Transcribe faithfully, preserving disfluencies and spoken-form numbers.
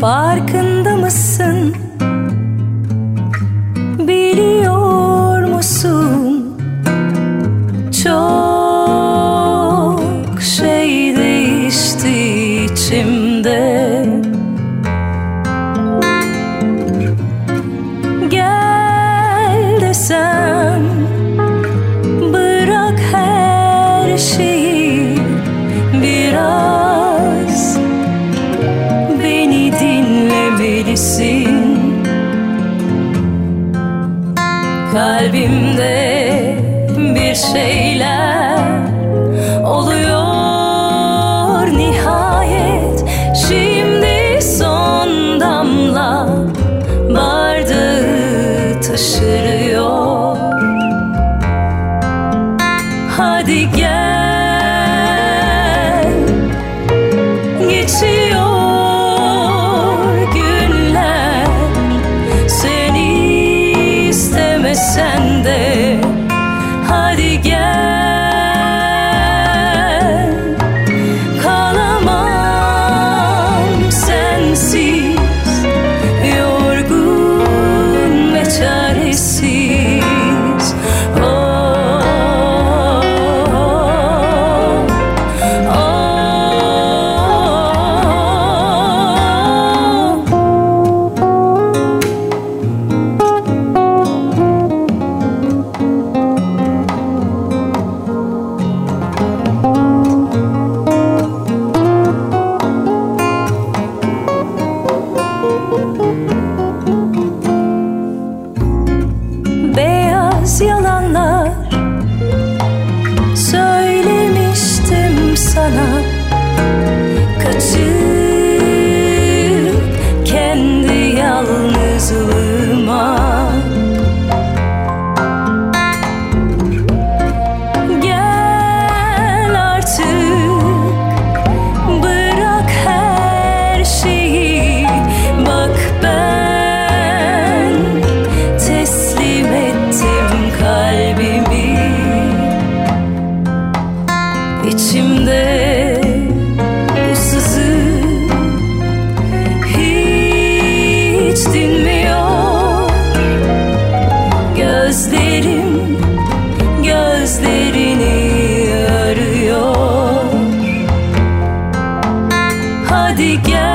Farkında mısın? Biliyor musun? Çok şey değişti içimde. Gel desem, bırak her şeyi, biraz beni dinlemelisin. Kalbimde bir şeyler oluyor nihayet. Şimdi son damla bardağı taşırıyor. Hadi gel, geçiyor günler, seni istemesen de. Hadi gel, kalamam sensiz, yorgun ve çaresiz. Oh, beyaz yalanlar söylemiştim sana. Kaçıp kendi yalnızlığıma. Gel artık, bırak her şeyi. Bak ben teslim ettim kalbimi. İçimde bu sızı hiç dinmiyor. Gözlerim gözlerini arıyor. Hadi gel,